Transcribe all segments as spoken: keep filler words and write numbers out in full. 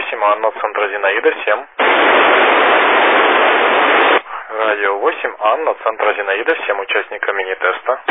восемь, Анна, центр Зинаида, всем. Радио восемь, Анна, центр Зинаида, всем участникам мини-теста.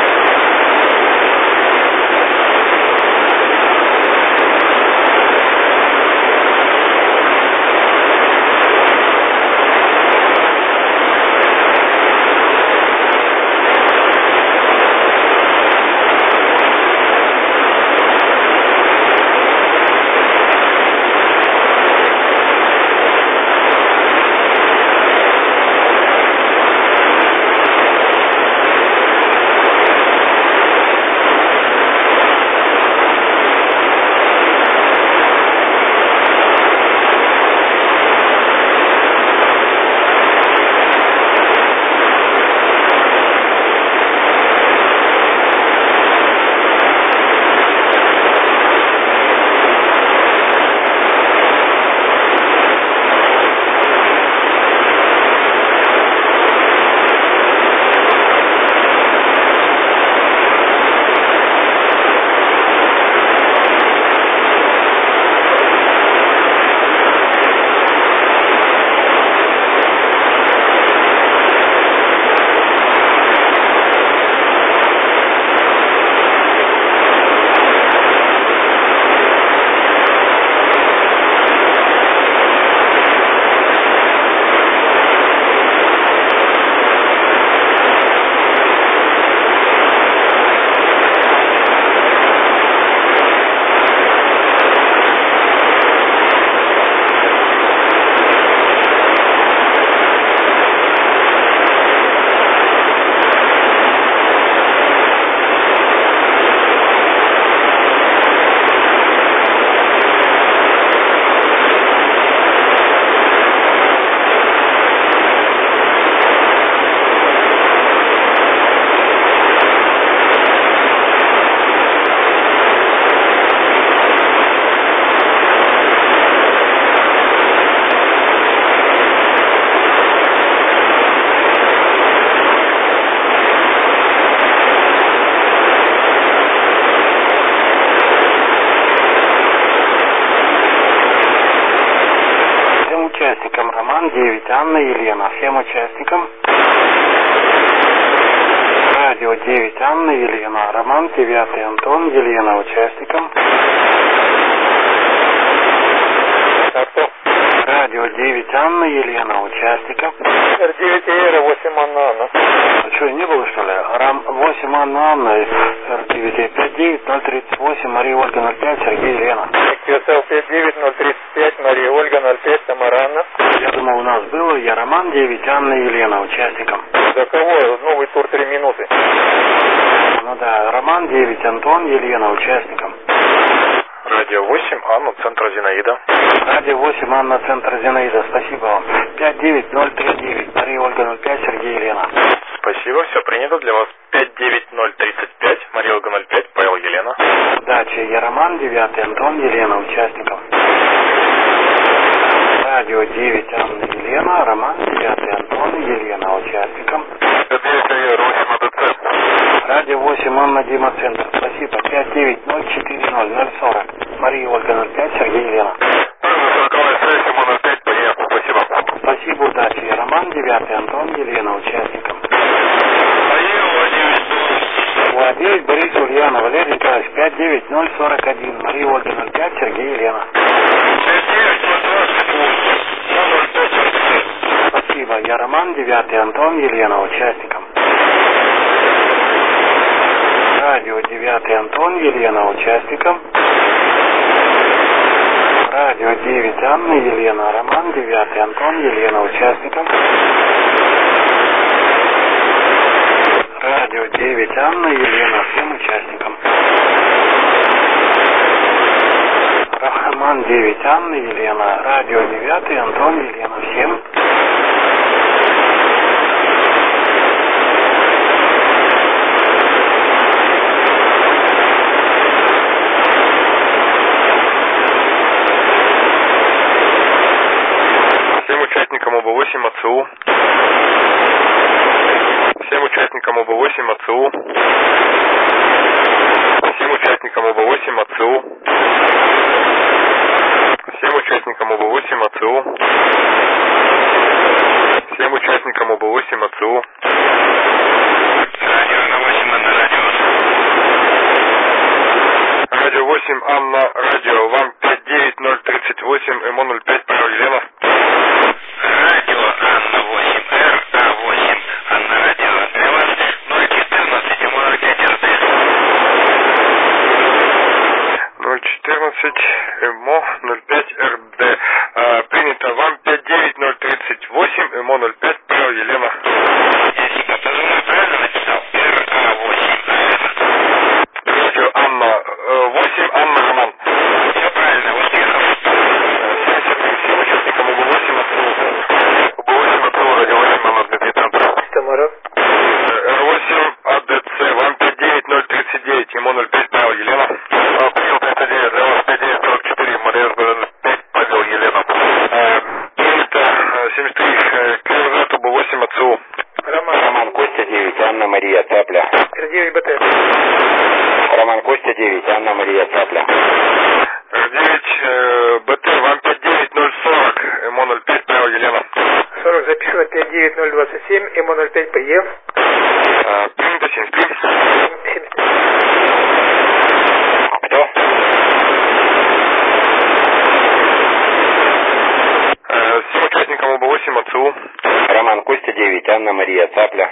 Роман, девять, Анна, Елена. Всем участникам. Радио девять, Анна, Елена. Роман, девятый, Антон, Елена. Участникам. Радио девять, Анна, Елена. Участникам. эр девять, Эра, восемь, Анна, Анна. А что, не было, что ли? Рам восемь, Анна, Анна, эр девять, пять девять, ноль тридцать восемь, Мария Ольга, ноль пять, Сергей, Елена. КСЛ пять девять, ноль тридцать пять, Мария Ольга, ноль пять, Тамара, Анна. Я думал, у нас было. Я Роман, девять, Анна, Елена. Участникам. За кого? Новый тур три минуты. Ну да, Роман, девять, Антон, Елена. Участникам. Радио восемь, Анна, центр Зинаида. Радио восемь, Анна, центр Зинаида. Спасибо вам. пять девять ноль три девять, Мария Ольга, ноль пять, Сергей, Елена. Спасибо, все принято для вас. пять девять ноль тридцать пять, Мария Ольга, ноль пять, Павел, Елена. Удачи. Я Роман, девятый, Антон, Елена. Участников. Радио девять, Анна, Елена. Роман, девятый, Антон, Елена. Участникам. Радио восемь, Анна, Дима, центр. Спасибо. пять девять ноль четыре ноль ноль сорок. Мария Ольга, ноль пять, Сергей, Елена. Спасибо. Спасибо, удачи. Я Роман, девятый, Антон, Елена. Участникам. Владимир, Борис, Ульяна, Валерий Николаевич, пять девять ноль сорок один. Мария Ольга, ноль пять, Сергей, Елена. Спасибо. Я Роман, девятый, Антон, Елена. Участникам. Радио девятый, Антон, Елена. Участникам. Радио девять, Анна, Елена. Роман, девятый, Антон, Елена. Участникам. Радио девять, Анна, Елена. Всем участникам. Роман, девять, Анна, Елена. Радио девятый, Антон, Елена. Всем. Всем участникам ОБ восемь АЦУ. Всем участникам ОБ восемь АЦУ. Всем участникам ОБ восемь АЦУ. Всем участникам ОБ восемь АЦУ. Всем участникам ОБ восемь АЦУ. Радио на восемь, Анна, радио. Радио восемь, Анна, радио. Вам пять девять ноль тридцать восемь, ЭМО ноль пять, Павел Елена. Радио Анна восемь, Р А восемь, Анна, радио. Для вас ноль четырнадцать, ЭМО ноль пять, РД. ноль четырнадцать, ЭМО ноль пять, РД. А, принято. Вам пять девять ноль тридцать восемь, ЭМО ноль пять, Павел Елена. Ясненько. Позывной правильно написал? Р А восемь, правильно. Радио Анна восемь, Анна Роман. Все правильно, успехов. Всем участникам ОБ восемь АЦУ. ОБ восемь АЦУ, радио восемь, Анна Дмитрий Центр. Тамара. Р восемь АДЦ, вам пять девять ноль тридцать девять, ЭМО ноль пять, Павел Елена. Принял тридцать девять, для вас пять девять сорок четыре, Мария ноль пять, Павел Елена. Принято семьдесят три, КРЗ, ОБ восемь АЦУ. Роман. Роман Костя девять, Анна Мария Цапля. Р девять БТ. Роман Костя девять, Анна Мария Цапля. Р девять БТ, вам пять девять ноль сорок, ЭМО ноль пять, Павел Елена. сорок записано, пять девять ноль двадцать семь, ЭМО ноль пять, ПЕ. Принято семьдесят три. семьдесят три. Кто? Всем участникам ОБ восемь АЦУ. Роман Костя девять, Анна Мария Цапля.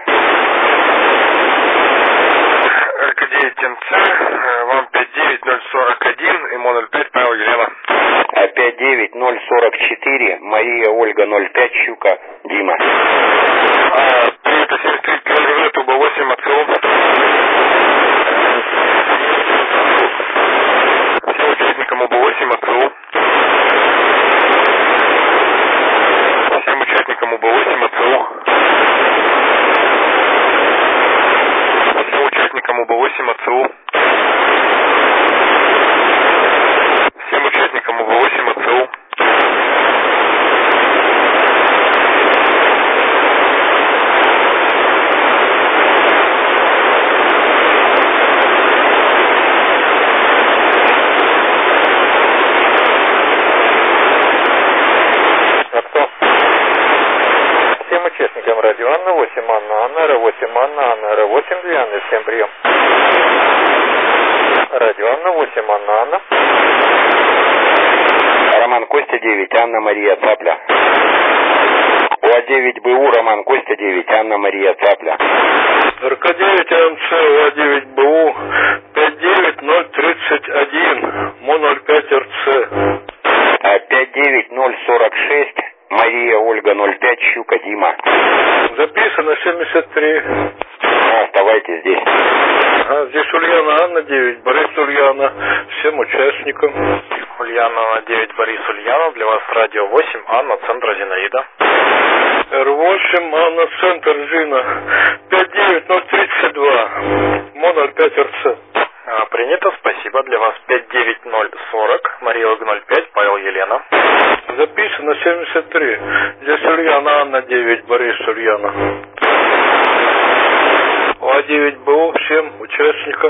РК девять МЦ, вам пять девять ноль сорок один, ЭМО ноль пять, Павел Елена. пять девять ноль сорок четыре, Мария Ольга ноль пять, Щука, Дима. Принято семьдесят три, КРЗ, ОБ восемь АЦУ. Всем участникам ОБ восемь АЦУ. Всем участникам ОБ восемь АЦУ. Всем участникам ОБ восемь АЦУ. Всем участникам ОБ восемь АЦУ. Всем участникам радио Анна восемь, Анна, Анна, Р восемь, Анна, Анна, Р восемь, две Анны, всем прием. Радио Анна восемь, Анна, Анна. Роман Костя девять, Анна Мария Цапля. ОА девять БУ, Роман Костя девять, Анна Мария Цапля. РК девять АМЦ, ОА девять БУ, пять девять ноль тридцать один, МО ноль пять РЦ. пять девять ноль сорок шесть, Мария Ольга ноль пять, Щука, Дима. Записано семьдесят три. Ну, оставайтесь здесь. А здесь Ульяна Анна девять, Борис Ульяна. Всем участникам. Ульяна девять, Борис Ульяна. Для вас радио восемь, Анна, центр Зинаида. Р восемь, Анна, центр Зина. пять девять ноль тридцать два, МО ноль пять РЦ. Принято, спасибо. Для вас пять девять ноль сорок, Мария Ольга ноль пять, Павел Елена. Записано семьдесят три. Здесь Ульяна Анна девять, Борис Ульяна. ОА девять БУ, всем участникам.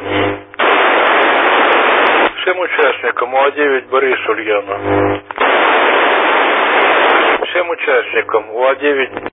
Всем участникам, ОА девять, Борис Ульяна. Всем участникам, ОА девять.